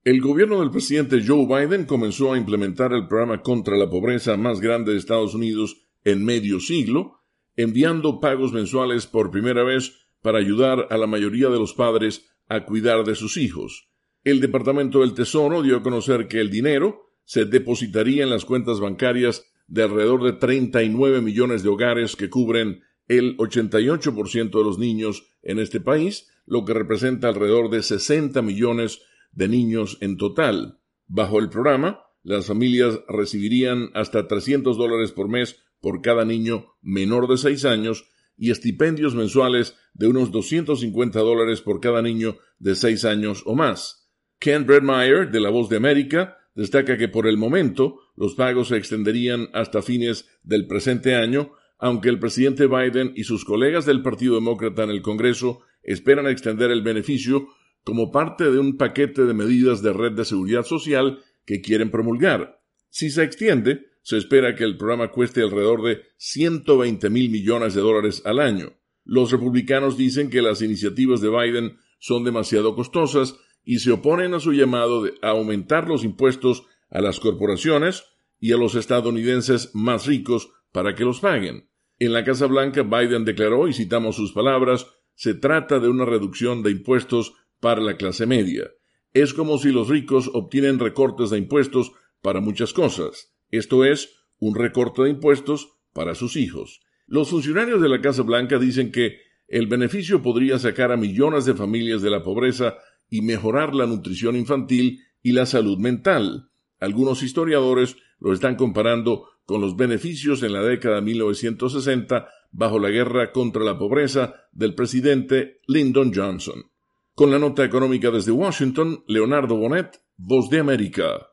El gobierno del presidente Joe Biden comenzó a implementar el programa contra la pobreza más grande de Estados Unidos en medio siglo, enviando pagos mensuales por primera vez para ayudar a la mayoría de los padres a cuidar de sus hijos. El Departamento del Tesoro dio a conocer que el dinero se depositaría en las cuentas bancarias de alrededor de 39 millones de hogares que cubren el 88% de los niños en este país, lo que representa alrededor de 60 millones de niños en total. Bajo el programa, las familias recibirían hasta $300 por mes por cada niño menor de 6 años y estipendios mensuales de unos $250 por cada niño de 6 años o más. Ken Bredmeyer, de La Voz de América, destaca que por el momento los pagos se extenderían hasta fines del presente año, aunque el presidente Biden y sus colegas del Partido Demócrata en el Congreso esperan extender el beneficio como parte de un paquete de medidas de red de seguridad social que quieren promulgar. Si se extiende, se espera que el programa cueste alrededor de $120 mil millones al año. Los republicanos dicen que las iniciativas de Biden son demasiado costosas y se oponen a su llamado de aumentar los impuestos a las corporaciones y a los estadounidenses más ricos para que los paguen. En la Casa Blanca, Biden declaró, y citamos sus palabras, se trata de una reducción de impuestos para la clase media. Es como si los ricos obtienen recortes de impuestos para muchas cosas. Esto es, un recorte de impuestos para sus hijos. Los funcionarios de la Casa Blanca dicen que el beneficio podría sacar a millones de familias de la pobreza y mejorar la nutrición infantil y la salud mental. Algunos historiadores lo están comparando con los beneficios en la década de 1960 bajo la guerra contra la pobreza del presidente Lyndon Johnson. Con la nota económica desde Washington, Leonardo Bonet, Voz de América.